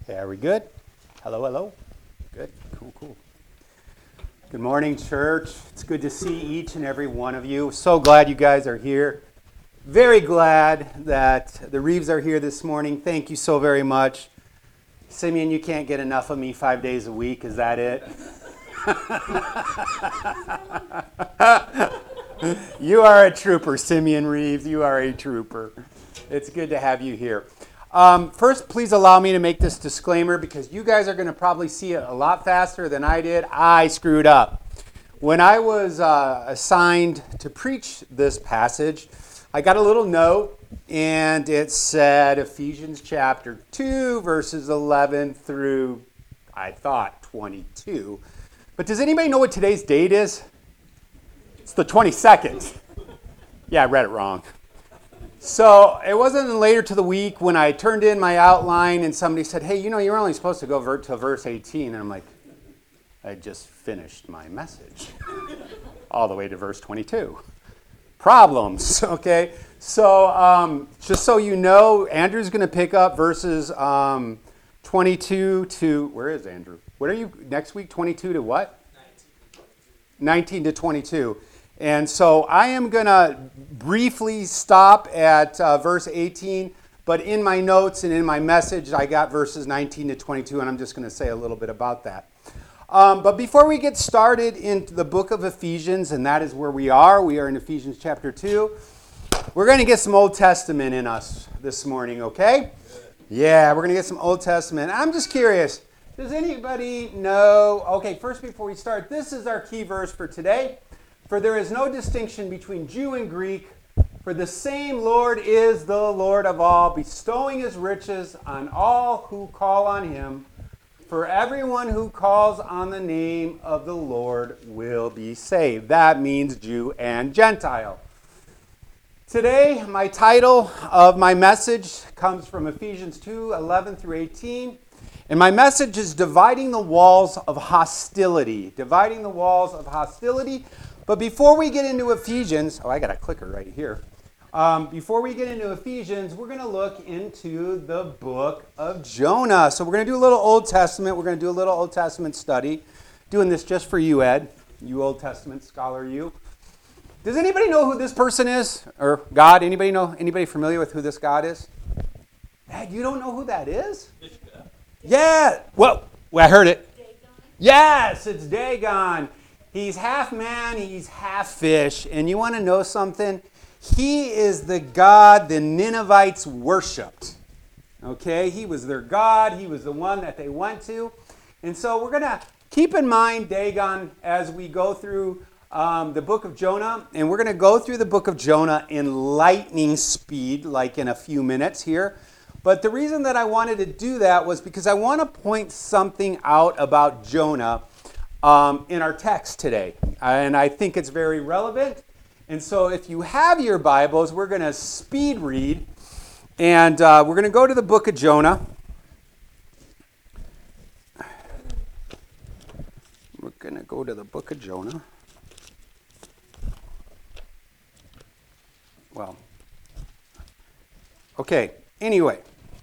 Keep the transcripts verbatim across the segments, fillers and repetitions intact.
Okay, are we good? Hello, hello. Good, cool, cool. Good morning, church. It's good to see each and every one of you. So glad you guys are here. Very glad that the Reeves are here this morning. Thank you so very much. Simeon, you can't get enough of me five days a week. Is that it? You are a trooper, Simeon Reeves. You are a trooper. It's good to have you here. Um, first, please allow me to make this disclaimer because you guys are going to probably see it a lot faster than I did. I screwed up. When I was uh, assigned to preach this passage, I got a little note, and it said Ephesians chapter two, verses eleven through, I thought, twenty-two. But does anybody know what today's date is? It's the twenty-second. Yeah, I read it wrong. So it wasn't later to the week when I turned in my outline and somebody said, hey, you know, you're only supposed to go ver- to verse eighteen. And I'm like, I just finished my message. All the way to verse twenty-two. Problems, okay? So um, just so you know, Andrew's going to pick up verses um, twenty-two to, where is Andrew? What are you, next week, twenty-two to what? nineteen to twenty-two. And so I am going to briefly stop at uh, verse eighteen, but in my notes and in my message, I got verses nineteen to twenty-two, and I'm just going to say a little bit about that. Um, but before we get started into the book of Ephesians, and that is where we are, we are in Ephesians chapter two, we're going to get some Old Testament in us this morning, okay? Yeah, we're going to get some Old Testament. I'm just curious, does anybody know, okay, first before we start, this is our key verse for today. For there is no distinction between Jew and Greek, for the same Lord is the Lord of all, bestowing his riches on all who call on him. For everyone who calls on the name of the Lord will be saved. That means Jew and Gentile. Today, my title of my message comes from Ephesians two, eleven through eighteen. And my message is dividing the walls of hostility. Dividing the walls of hostility. But before we get into Ephesians, oh, I got a clicker right here. Um, before we get into Ephesians, we're going to look into the book of Jonah. So we're going to do a little Old Testament. We're going to do a little Old Testament study. Doing this just for you, Ed. You Old Testament scholar, you. Does anybody know who this person is? Or God? Anybody know? Anybody familiar with who this God is? Ed, you don't know who that is? Yeah. Well, well I heard it. Dagon. Yes, it's Dagon. He's half man, he's half fish. And you want to know something? He is the God the Ninevites worshipped. Okay? He was their God. He was the one that they went to. And so we're going to keep in mind Dagon as we go through um, the book of Jonah. And we're going to go through the book of Jonah in lightning speed, like in a few minutes here. But the reason that I wanted to do that was because I want to point something out about Jonah Um, in our text today. And I think it's very relevant. And so if you have your Bibles, we're going to speed read. And uh, we're going to go to the book of Jonah. We're going to go to the book of Jonah. Well, okay, anyway.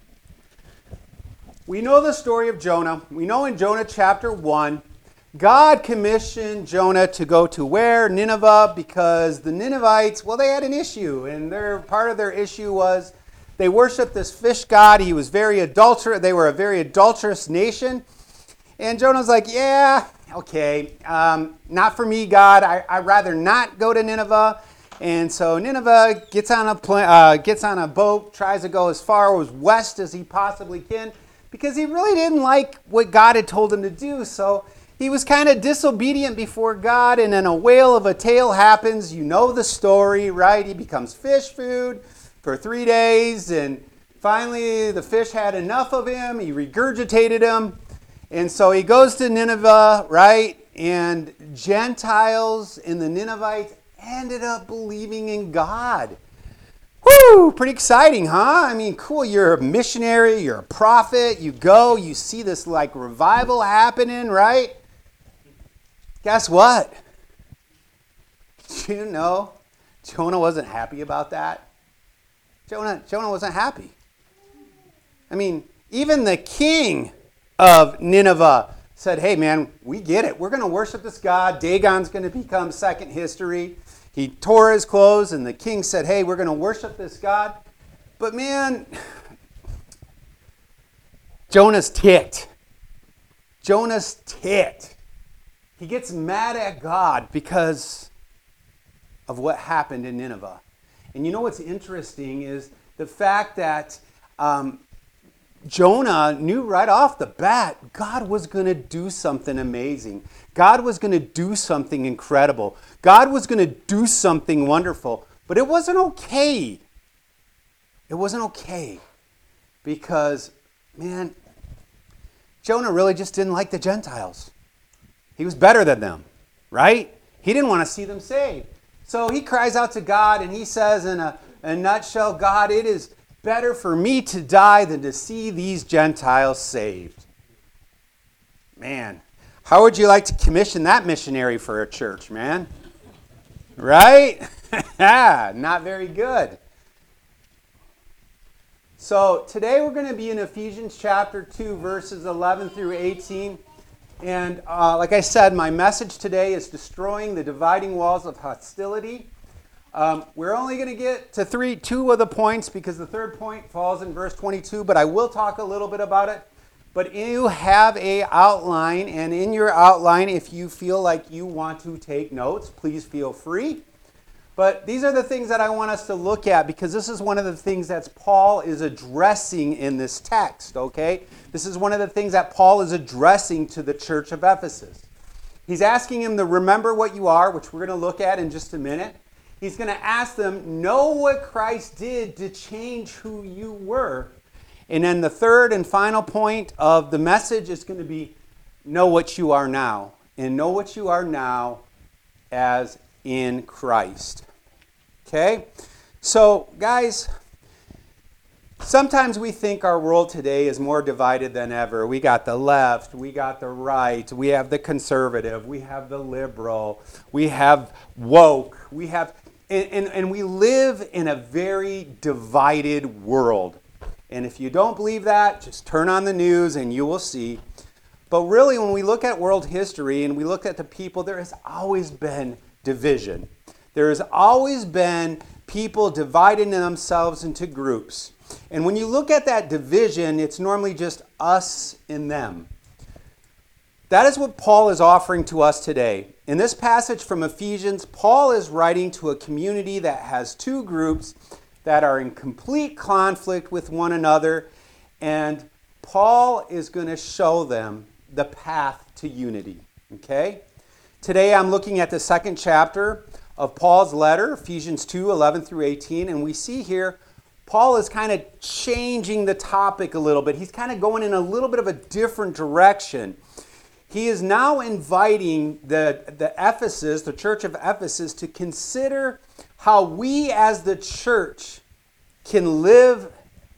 We know the story of Jonah. We know in Jonah chapter one, God commissioned Jonah to go to where? Nineveh, because the Ninevites, well, they had an issue. And their part of their issue was they worshiped this fish god. He was very adulterous. They were a very adulterous nation. And Jonah's like, yeah, okay, um, not for me, God. I, I'd rather not go to Nineveh. And so Nineveh gets on a pl- uh, gets on a boat, tries to go as far as west as he possibly can, because he really didn't like what God had told him to do. So he was kind of disobedient before God, and then a whale of a tale happens. You know the story, right? He becomes fish food for three days, and finally the fish had enough of him. He regurgitated him, and so he goes to Nineveh, right? And Gentiles and the Ninevites ended up believing in God. Woo! Pretty exciting, huh? I mean, cool. You're a missionary. You're a prophet. You go. You see this like revival happening, right? Guess what? You know, Jonah wasn't happy about that. Jonah, Jonah wasn't happy. I mean, Even the king of Nineveh said, hey man, we get it. We're going to worship this God. Dagon's going to become second history. He tore his clothes and the king said, hey, we're going to worship this God. But man, Jonah's ticked. Jonah's ticked. He gets mad at God because of what happened in Nineveh. And you know what's interesting is the fact that um, Jonah knew right off the bat God was going to do something amazing. God was going to do something incredible. God was going to do something wonderful. But it wasn't okay. It wasn't okay because, man, Jonah really just didn't like the Gentiles. He was better than them, right? He didn't want to see them saved. So he cries out to God and he says in a, a nutshell, God, it is better for me to die than to see these Gentiles saved. Man, how would you like to commission that missionary for a church, man? Right? Not very good. So today we're going to be in Ephesians chapter two, verses eleven through eighteen. And uh, like I said, my message today is destroying the dividing walls of hostility. Um, we're only going to get to three, two of the points because the third point falls in verse twenty-two, but I will talk a little bit about it. But you have a outline, and in your outline, if you feel like you want to take notes, please feel free. But these are the things that I want us to look at because this is one of the things that Paul is addressing in this text, okay? This is one of the things that Paul is addressing to the church of Ephesus. He's asking them to remember what you are, which we're going to look at in just a minute. He's going to ask them, know what Christ did to change who you were. And then the third and final point of the message is going to be, know what you are now. And know what you are now as in Christ. Okay? So, guys, sometimes we think our world today is more divided than ever. We got the left, we got the right, we have the conservative, we have the liberal, we have woke, we have, and, and, and we live in a very divided world. And if you don't believe that, just turn on the news and you will see. But really, when we look at world history and we look at the people, there has always been division. There has always been people dividing themselves into groups. And when you look at that division, it's normally just us and them. That is what Paul is offering to us today. In this passage from Ephesians, Paul is writing to a community that has two groups that are in complete conflict with one another. And Paul is going to show them the path to unity. Okay? Today I'm looking at the second chapter of Paul's letter, Ephesians two, eleven through eighteen, and we see here Paul is kind of changing the topic a little bit. He's kind of going in a little bit of a different direction. He is now inviting the, the Ephesus, the church of Ephesus, to consider how we as the church can live,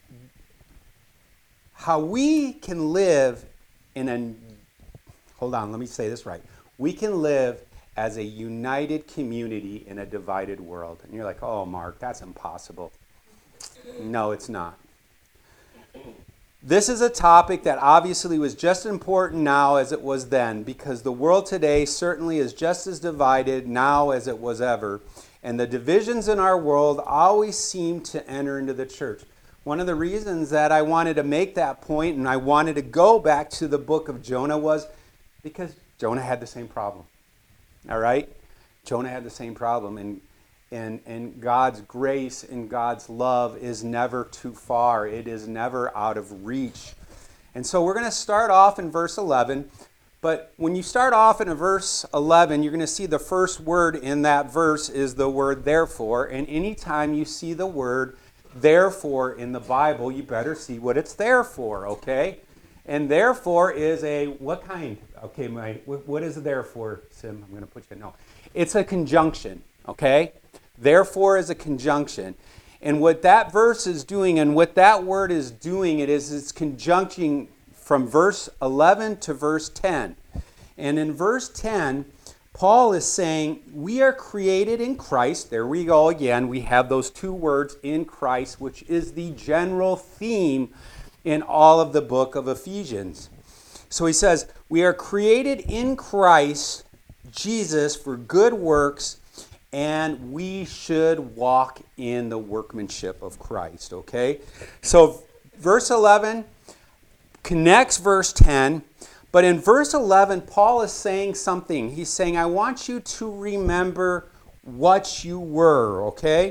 how we can live in a, hold on, let me say this right. We can live as a united community in a divided world. And you're like, oh, Mark, that's impossible. No, it's not. This is a topic that obviously was just as important now as it was then, because the world today certainly is just as divided now as it was ever. And the divisions in our world always seem to enter into the church. One of the reasons that I wanted to make that point and I wanted to go back to the book of Jonah was because Jonah had the same problem. All right? Jonah had the same problem. And And, and God's grace and God's love is never too far. It is never out of reach. And so we're going to start off in verse eleven. But when you start off in verse eleven, you're going to see the first word in that verse is the word therefore. And anytime you see the word therefore in the Bible, you better see what it's there for, okay? And therefore is a, what kind? Okay, my, what is there for, Sim? I'm going to put you, no. It's a conjunction, okay? Therefore is a conjunction. And what that verse is doing and what that word is doing, it is it's conjuncting from verse eleven to verse ten. And in verse ten, Paul is saying, we are created in Christ. There we go again. We have those two words, in Christ, which is the general theme in all of the book of Ephesians. So he says, we are created in Christ Jesus for good works, and we should walk in the workmanship of Christ, okay? So verse eleven connects verse ten, but in verse eleven, Paul is saying something. He's saying, I want you to remember what you were, okay?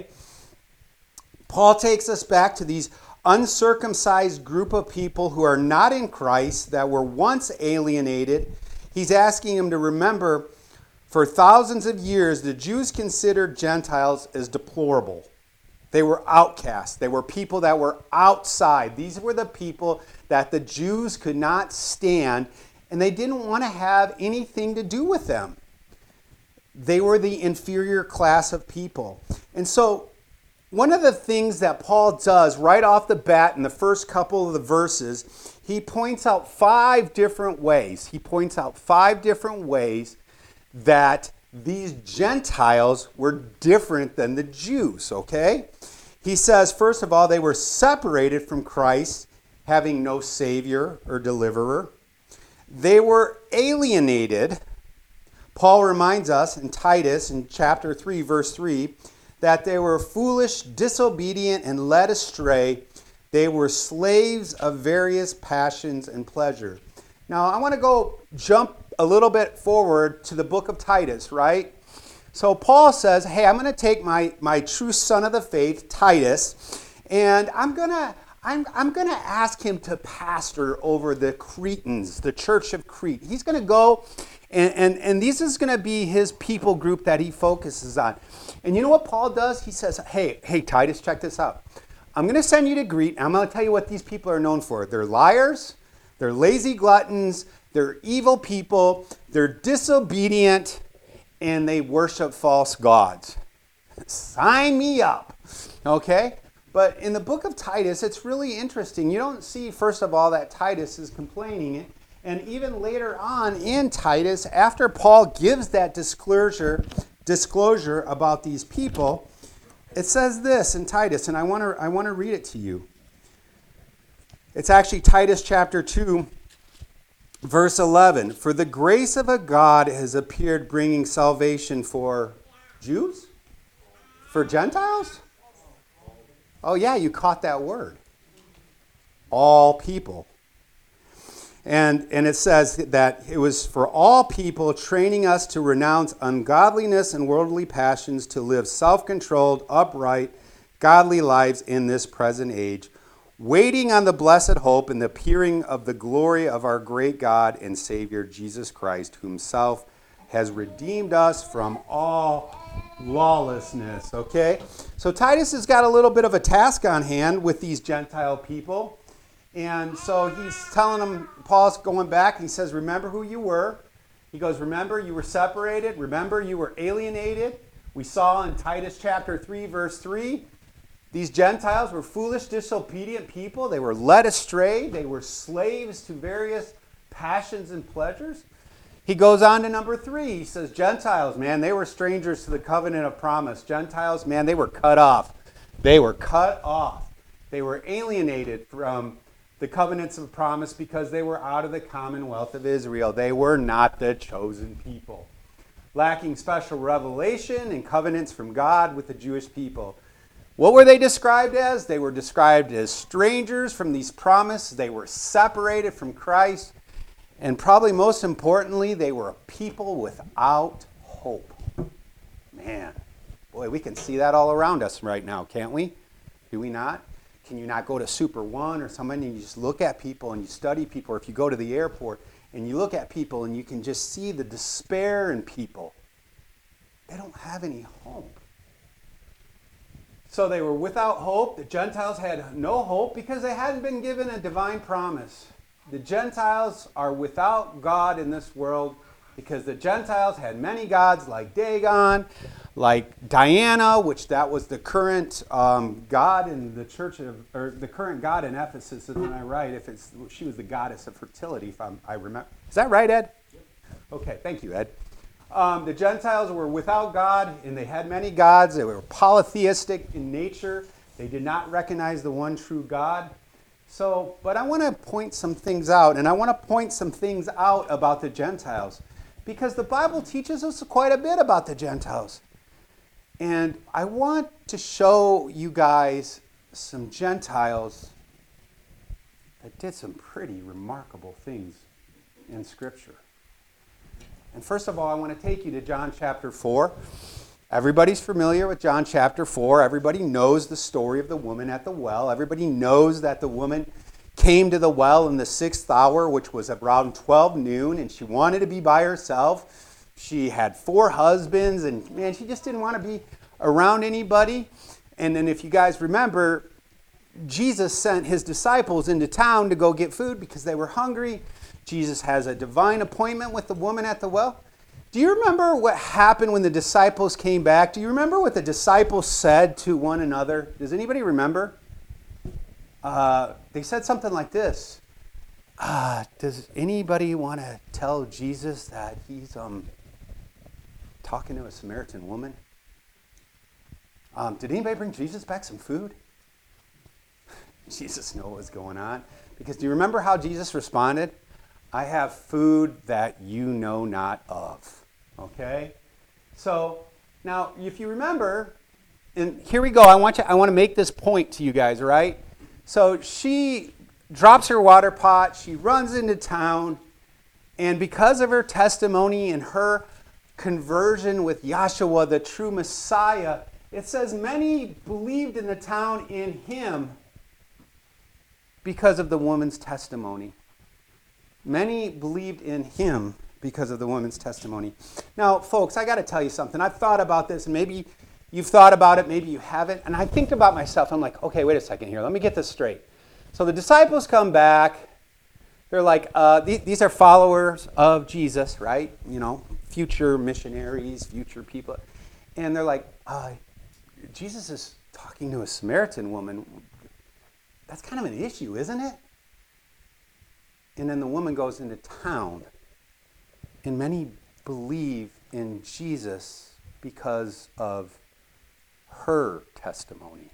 Paul takes us back to these uncircumcised group of people who are not in Christ, that were once alienated. He's asking them to remember, for thousands of years, the Jews considered Gentiles as deplorable. They were outcasts. They were people that were outside. These were the people that the Jews could not stand, and they didn't want to have anything to do with them. They were the inferior class of people. And so one of the things that Paul does right off the bat in the first couple of the verses, he points out five different ways. He points out five different ways that these Gentiles were different than the Jews, okay? He says, first of all, they were separated from Christ, having no Savior or deliverer. They were alienated. Paul reminds us in Titus, in chapter three, verse three, that they were foolish, disobedient, and led astray. They were slaves of various passions and pleasure. Now, I want to go jump a little bit forward to the book of Titus, right? So Paul says, hey, I'm going to take my, my true son of the faith, Titus, and I'm going to I'm, I'm going to ask him to pastor over the Cretans, the church of Crete. He's going to go, and, and, and this is going to be his people group that he focuses on. And you know what Paul does? He says, hey, hey, Titus, check this out. I'm going to send you to Crete, and I'm going to tell you what these people are known for. They're liars, they're lazy gluttons, they're evil people, they're disobedient, and they worship false gods. Sign me up, okay? But in the book of Titus, it's really interesting. You don't see, first of all, that Titus is complaining. And even later on in Titus, after Paul gives that disclosure, disclosure about these people, it says this in Titus, and I want to I want to read it to you. It's actually Titus chapter two, verse eleven. For the grace of a God has appeared, bringing salvation for Jews? For Gentiles? Oh yeah, you caught that word. All people. And, and it says that it was for all people, training us to renounce ungodliness and worldly passions, to live self-controlled, upright, godly lives in this present age, waiting on the blessed hope and the appearing of the glory of our great God and Savior, Jesus Christ, who himself has redeemed us from all lawlessness. Okay? So Titus has got a little bit of a task on hand with these Gentile people. And so he's telling them, Paul's going back, and he says, remember who you were. He goes, remember you were separated. Remember you were alienated. We saw in Titus chapter three, verse three, these Gentiles were foolish, disobedient people. They were led astray. They were slaves to various passions and pleasures. He goes on to number three. He says, Gentiles, man, they were strangers to the covenant of promise. Gentiles, man, they were cut off. They were cut off. They were alienated from the covenants of promise because they were out of the commonwealth of Israel. They were not the chosen people. Lacking special revelation and covenants from God with the Jewish people. What were they described as? They were described as strangers from these promises. They were separated from Christ. And probably most importantly, they were a people without hope. Man, boy, we can see that all around us right now, can't we? Do we not? Can you not go to Super One or something and you just look at people and you study people, or if you go to the airport and you look at people and you can just see the despair in people. They don't have any hope. So they were without hope. The Gentiles had no hope because they hadn't been given a divine promise. The Gentiles are without God in this world because the Gentiles had many gods like Dagon, like Diana, which that was the current um, god in the church of, or the current god in Ephesus, isn't I right? If it's, she was the goddess of fertility, if I'm, I remember. Is that right, Ed? Okay, thank you, Ed. Um, the Gentiles were without God, and they had many gods. They were polytheistic in nature. They did not recognize the one true God. So, but I want to point some things out, and I want to point some things out about the Gentiles, because the Bible teaches us quite a bit about the Gentiles. And I want to show you guys some Gentiles that did some pretty remarkable things in Scripture. And first of all, I want to take you to John chapter four. Everybody's familiar with John chapter four. Everybody knows the story of the woman at the well. Everybody knows that the woman came to the well in the sixth hour, which was around twelve noon, and she wanted to be by herself. She had four husbands, and man, she just didn't want to be around anybody. And then if you guys remember, Jesus sent his disciples into town to go get food because they were hungry. Jesus has a divine appointment with the woman at the well. Do you remember what happened when the disciples came back? Do you remember what the disciples said to one another? Does anybody remember? Uh, they said something like this. Uh, does anybody want to tell Jesus that he's um, talking to a Samaritan woman? Um, did anybody bring Jesus back some food? Jesus knew what was going on. Because do you remember how Jesus responded? I have food that you know not of. Okay? So, now, if you remember, and here we go. I want you, I want to make this point to you guys, right? So, she drops her water pot. She runs into town. And because of her testimony and her conversion with Yahshua, the true Messiah, it says many believed in the town in him because of the woman's testimony. Many believed in him because of the woman's testimony. Now, folks, I got to tell you something. I've thought about this, and maybe you've thought about it, maybe you haven't. And I think about myself. I'm like, okay, wait a second here. Let me get this straight. So the disciples come back. They're like, uh, these, these are followers of Jesus, right? You know, future missionaries, future people. And they're like, uh, Jesus is talking to a Samaritan woman. That's kind of an issue, isn't it? And then the woman goes into town. And many believe in Jesus because of her testimony.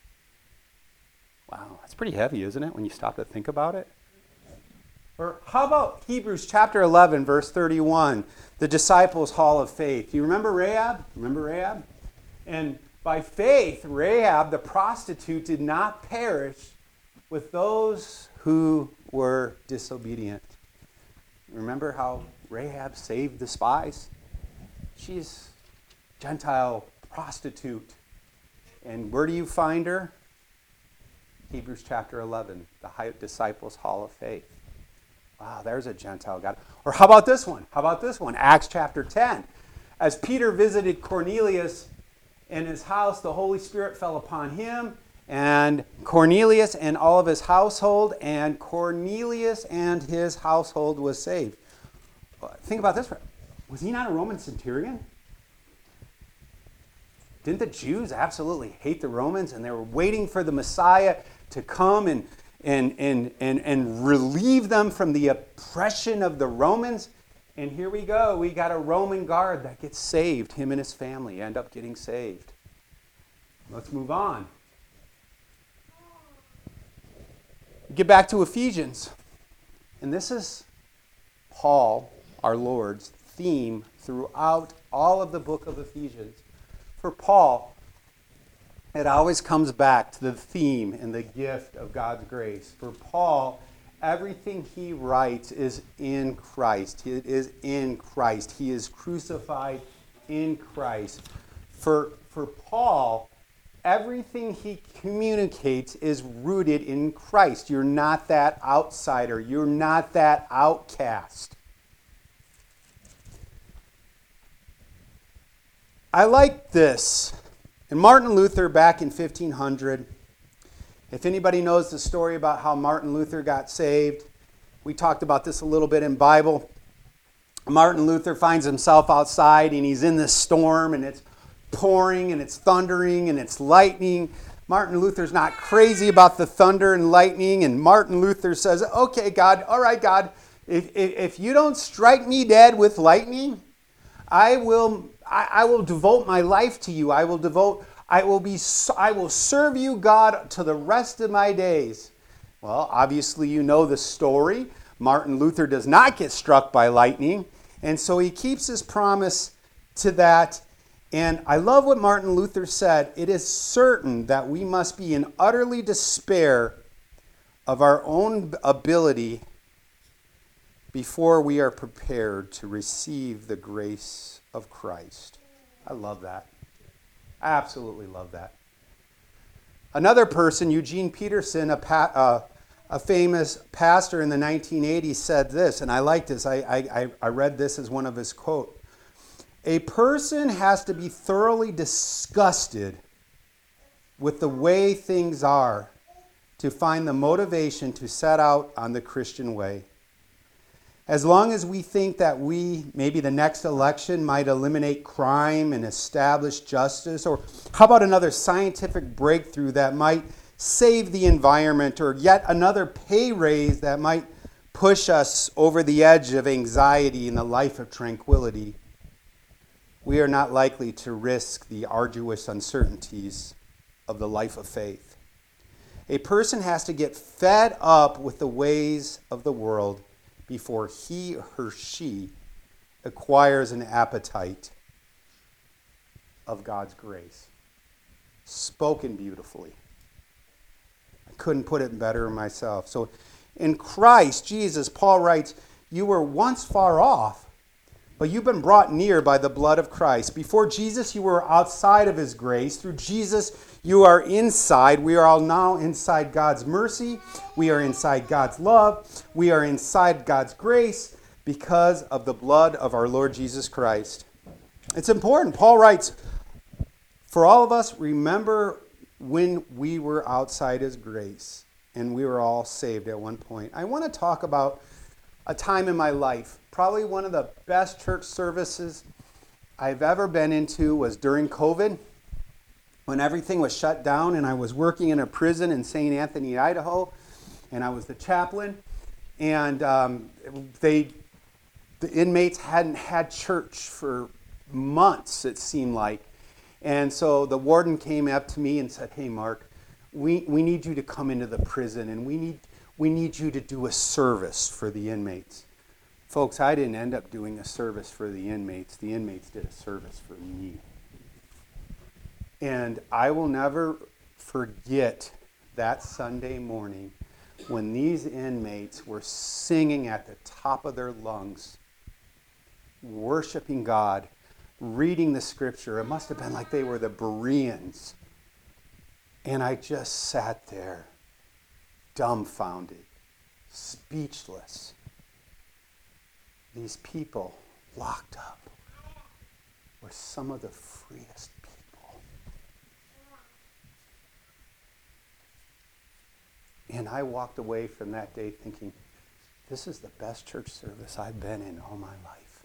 Wow, that's pretty heavy, isn't it, when you stop to think about it? Or how about Hebrews chapter eleven, verse thirty-one, the disciples' hall of faith. Do you remember Rahab? Remember Rahab? And by faith, Rahab, the prostitute, did not perish with those who were disobedient. Remember how Rahab saved the spies? She's a Gentile prostitute. And where do you find her? Hebrews chapter eleven, the disciples' hall of faith. Wow, there's a Gentile God. Or how about this one? How about this one? Acts chapter ten. As Peter visited Cornelius in his house, the Holy Spirit fell upon him and Cornelius and all of his household, and Cornelius and his household was saved. Think about this. Was he not a Roman centurion? Didn't the Jews absolutely hate the Romans, and they were waiting for the Messiah to come and, and, and, and, and relieve them from the oppression of the Romans? And here we go. We got a Roman guard that gets saved. Him and his family end up getting saved. Let's move on. Get back to Ephesians. And this is Paul, our Lord's theme throughout all of the book of Ephesians. For Paul, it always comes back to the theme and the gift of God's grace. For Paul, everything he writes is in Christ. It is in Christ. He is crucified in Christ. For, for Paul, everything he communicates is rooted in Christ. You're not that outsider. You're not that outcast. I like this. And Martin Luther, back in fifteen hundred, if anybody knows the story about how Martin Luther got saved, we talked about this a little bit in Bible. Martin Luther finds himself outside and he's in this storm and it's pouring and it's thundering and it's lightning. Martin Luther's not crazy about the thunder and lightning, and Martin Luther says, okay, God, all right, God, if, if, if you don't strike me dead with lightning, I will I, I will devote my life to you. I will devote I will be I will serve you, God, to the rest of my days. Well, obviously you know the story. Martin Luther does not get struck by lightning, and so he keeps his promise to that. And I love what Martin Luther said. It is certain that we must be in utterly despair of our own ability before we are prepared to receive the grace of Christ. I love that. I absolutely love that. Another person, Eugene Peterson, a, pa- uh, a famous pastor in the nineteen eighties, said this, and I like this. I, I, I read this as one of his quotes. A person has to be thoroughly disgusted with the way things are to find the motivation to set out on the Christian way. As long as we think that we, maybe the next election might eliminate crime and establish justice, or how about another scientific breakthrough that might save the environment, or yet another pay raise that might push us over the edge of anxiety in the life of tranquility, we are not likely to risk the arduous uncertainties of the life of faith. A person has to get fed up with the ways of the world before he or she acquires an appetite of God's grace. Spoken beautifully. I couldn't put it better myself. So in Christ Jesus, Paul writes, you were once far off, but you've been brought near by the blood of Christ. Before Jesus, you were outside of his grace. Through Jesus, you are inside. We are all now inside God's mercy. We are inside God's love. We are inside God's grace because of the blood of our Lord Jesus Christ. It's important. Paul writes, for all of us, remember when we were outside his grace and we were all saved at one point. I want to talk about a time in my life. Probably one of the best church services I've ever been into was during COVID, when everything was shut down and I was working in a prison in Saint Anthony, Idaho, and I was the chaplain. And um, they, the inmates hadn't had church for months, it seemed like. And so the warden came up to me and said, hey, Mark, we, we need you to come into the prison and we need, we need you to do a service for the inmates. Folks, I didn't end up doing a service for the inmates. The inmates did a service for me. And I will never forget that Sunday morning when these inmates were singing at the top of their lungs, worshiping God, reading the scripture. It must have been like they were the Bereans. And I just sat there, dumbfounded, speechless. These people locked up were some of the freest people. And I walked away from that day thinking, this is the best church service I've been in all my life.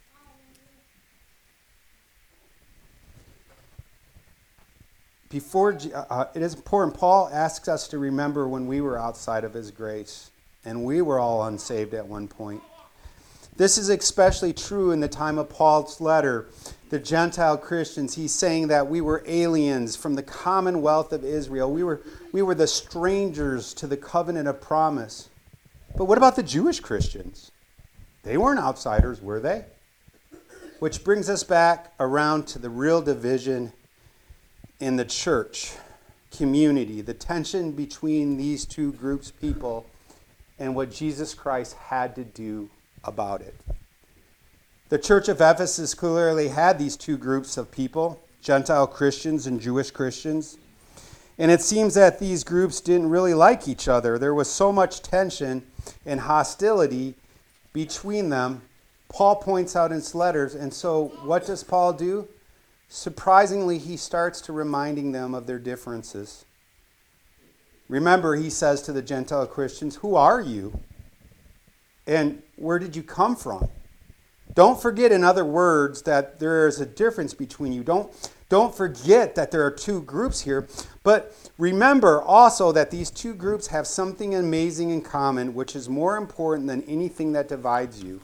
Before, uh, it is important, Paul asks us to remember when we were outside of his grace, and we were all unsaved at one point. This is especially true in the time of Paul's letter. The Gentile Christians, he's saying that we were aliens from the commonwealth of Israel. We were, we were the strangers to the covenant of promise. But what about the Jewish Christians? They weren't outsiders, were they? Which brings us back around to the real division in the church community, the tension between these two groups of people and what Jesus Christ had to do about it. The church of Ephesus clearly had these two groups of people, Gentile Christians and Jewish Christians. And it seems that these groups didn't really like each other. There was so much tension and hostility between them. Paul points out in his letters. And so what does Paul do? Surprisingly, he starts to reminding them of their differences. Remember, he says to the Gentile Christians, who are you? And where did you come from? Don't forget, in other words, that there is a difference between you. Don't, don't forget that there are two groups here. But remember also that these two groups have something amazing in common, which is more important than anything that divides you.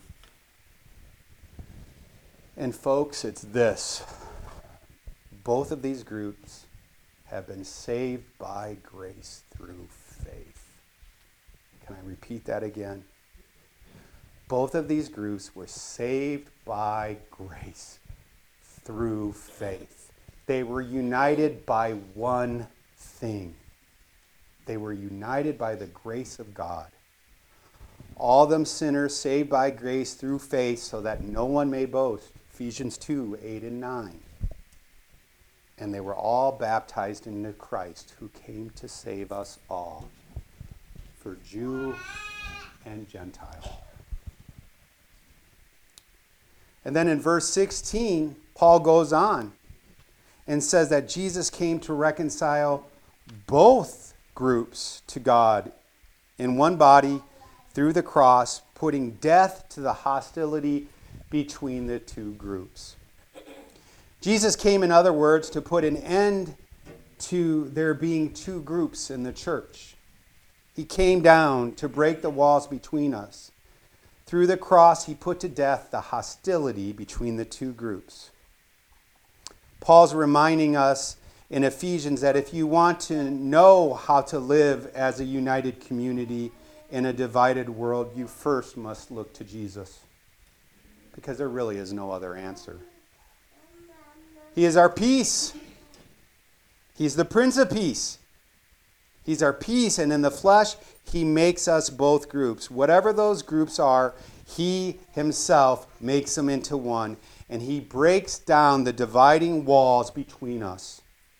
And folks, it's this. Both of these groups have been saved by grace through faith. Can I repeat that again? Both of these groups were saved by grace through faith. They were united by one thing. They were united by the grace of God. All them sinners saved by grace through faith so that no one may boast. Ephesians two, eight and nine. And they were all baptized into Christ, who came to save us all, for Jew and Gentile. And then in verse sixteen, Paul goes on and says that Jesus came to reconcile both groups to God in one body through the cross, putting death to the hostility between the two groups. Jesus came, in other words, to put an end to there being two groups in the church. He came down to break the walls between us. Through the cross, he put to death the hostility between the two groups. Paul's reminding us in Ephesians that if you want to know how to live as a united community in a divided world, you first must look to Jesus, because there really is no other answer. He is our peace. He's the Prince of Peace. He's our peace, and in the flesh, he makes us both groups. Whatever those groups are, he himself makes them into one, and he breaks down the dividing walls between us.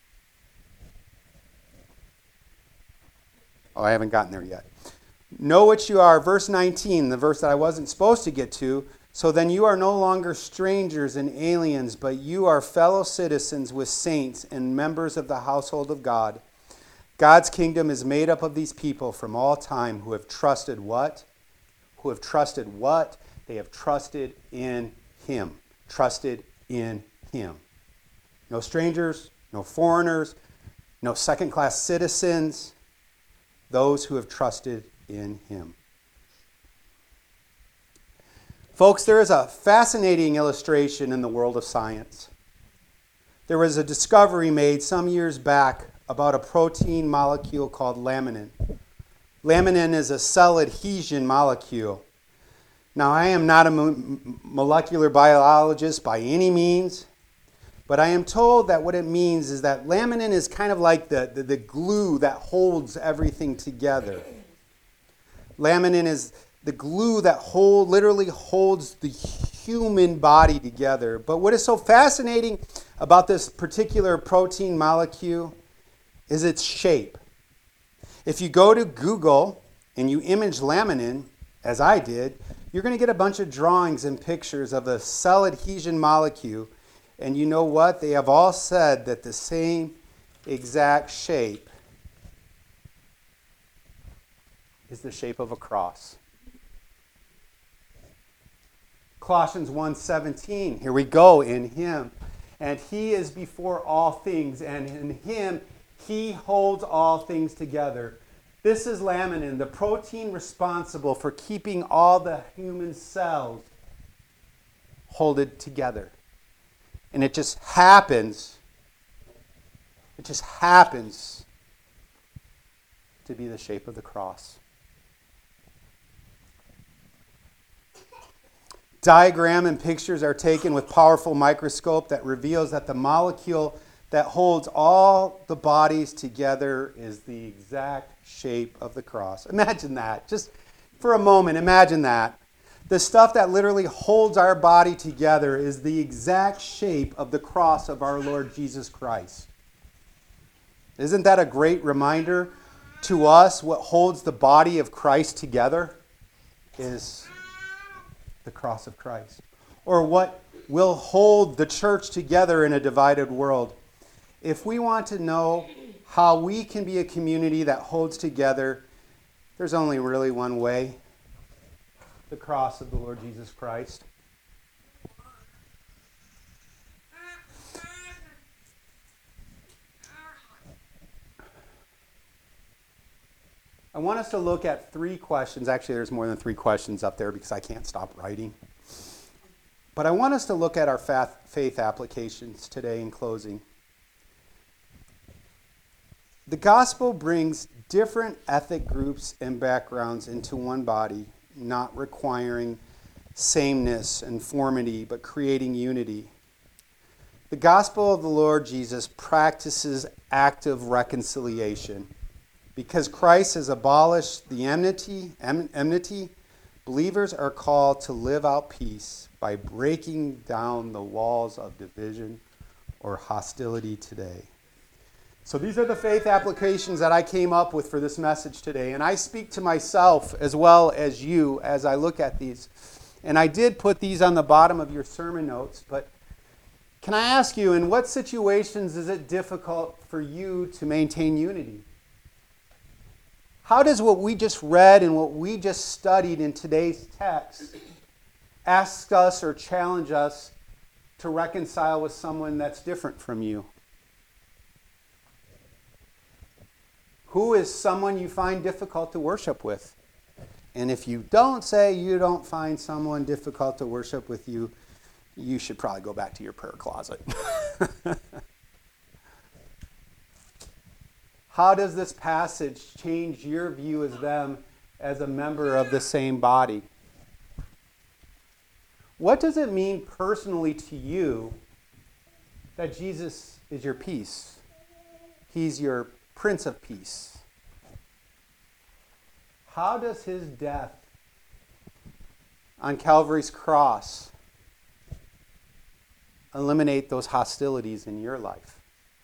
Oh, I haven't gotten there yet. Know what you are, verse nineteen, the verse that I wasn't supposed to get to. So then you are no longer strangers and aliens, but you are fellow citizens with saints and members of the household of God. God's kingdom is made up of these people from all time who have trusted what? Who have trusted what? They have trusted in him. Trusted in him. No strangers, no foreigners, no second-class citizens. Those who have trusted in him. Folks, there is a fascinating illustration in the world of science. There was a discovery made some years back about a protein molecule called laminin. Laminin is a cell adhesion molecule. Now, I am not a mo- molecular biologist by any means, but I am told that what it means is that laminin is kind of like the, the, the glue that holds everything together. Laminin is the glue that hold, literally holds the human body together. But what is so fascinating about this particular protein molecule is its shape. If you go to Google and you image laminin, as I did, you're going to get a bunch of drawings and pictures of a cell adhesion molecule. And you know what? They have all said that the same exact shape is the shape of a cross. Colossians one seventeen, here we go, in him. And he is before all things, and in him he holds all things together. This is laminin, the protein responsible for keeping all the human cells holded together. And it just happens, it just happens to be the shape of the cross. Diagram and pictures are taken with powerful microscope that reveals that the molecule that holds all the bodies together is the exact shape of the cross. Imagine that. Just for a moment, imagine that. The stuff that literally holds our body together is the exact shape of the cross of our Lord Jesus Christ. Isn't that a great reminder to us? What holds the body of Christ together is the cross of Christ. Or what will hold the church together in a divided world. If we want to know how we can be a community that holds together, there's only really one way: the cross of the Lord Jesus Christ. I want us to look at three questions. Actually, there's more than three questions up there because I can't stop writing. But I want us to look at our faith applications today in closing. The gospel brings different ethnic groups and backgrounds into one body, not requiring sameness and formity, but creating unity. The gospel of the Lord Jesus practices active reconciliation. Because Christ has abolished the enmity, em- enmity, believers are called to live out peace by breaking down the walls of division or hostility today. So these are the faith applications that I came up with for this message today. And I speak to myself as well as you as I look at these. And I did put these on the bottom of your sermon notes, but can I ask you, in what situations is it difficult for you to maintain unity? How does what we just read and what we just studied in today's text ask us or challenge us to reconcile with someone that's different from you? Who is someone you find difficult to worship with? And if you don't say you don't find someone difficult to worship with you, you should probably go back to your prayer closet. How does this passage change your view as them as a member of the same body? What does it mean personally to you that Jesus is your peace? He's your Prince of Peace. How does his death on Calvary's cross eliminate those hostilities in your life?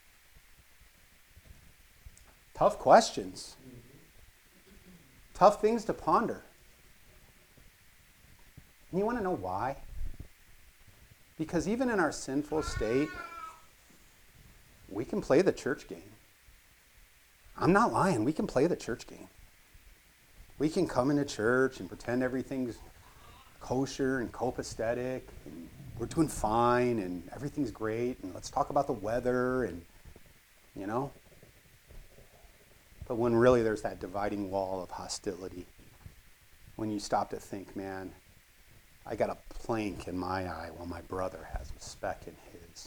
Tough questions. Tough things to ponder. And you want to know why? Because even in our sinful state, we can play the church game. I'm not lying. We can play the church game. We can come into church and pretend everything's kosher and copacetic and we're doing fine and everything's great and let's talk about the weather and, you know. But when really there's that dividing wall of hostility, when you stop to think, man, I got a plank in my eye while my brother has a speck in his.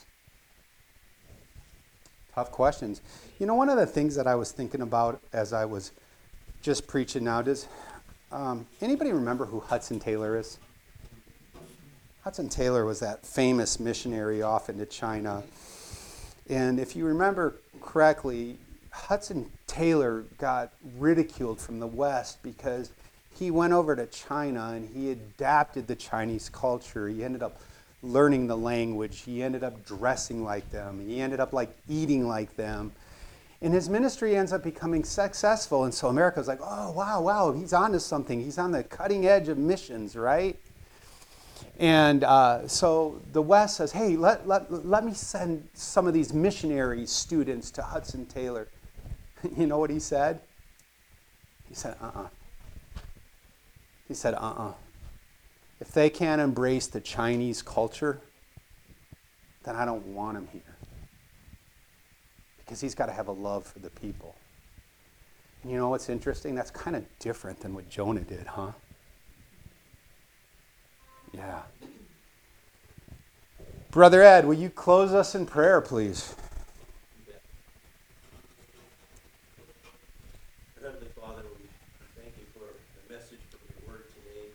Tough questions. You know, one of the things that I was thinking about as I was just preaching now, does um, anybody remember who Hudson Taylor is? Hudson Taylor was that famous missionary off into China. And if you remember correctly, Hudson Taylor got ridiculed from the West because he went over to China and he adapted the Chinese culture. He ended up learning the language. He ended up dressing like them. He ended up like eating like them. And his ministry ends up becoming successful. And so America's like, oh, wow, wow, he's on to something. He's on the cutting edge of missions, right? And uh, so the West says, hey, let, let, let me send some of these missionary students to Hudson Taylor. You know what he said? He said, uh-uh. He said, uh-uh. If they can't embrace the Chinese culture, then I don't want him here. Because he's got to have a love for the people. And you know what's interesting? That's kind of different than what Jonah did, huh? Yeah. Brother Ed, will you close us in prayer, please? Heavenly Father, we thank you for the message from your word today.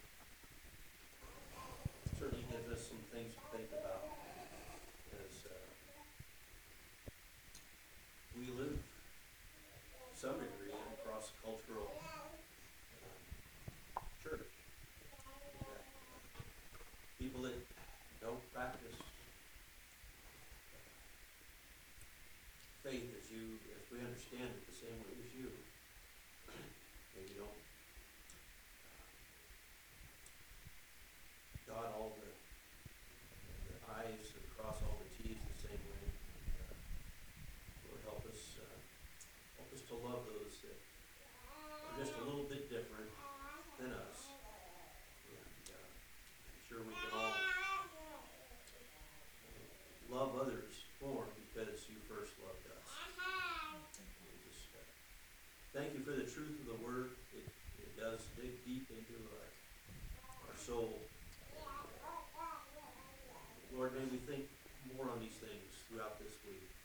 It certainly gives us some things to think about as uh, we live to some degree in a cross-cultural uh, church. We've got people that don't practice faith as you, as we understand it, the same way as you. Maybe don't dot all the, the I's and cross all the T's the same way. Uh, Lord, help us, uh, help us to love those that are just a little bit different than us. And uh, I'm sure we can all love others more because you first loved us. We just uh, thank you for the truth of the word. It, it does dig deep into our, our soul. And, uh, Lord, may we think more on these things throughout this week.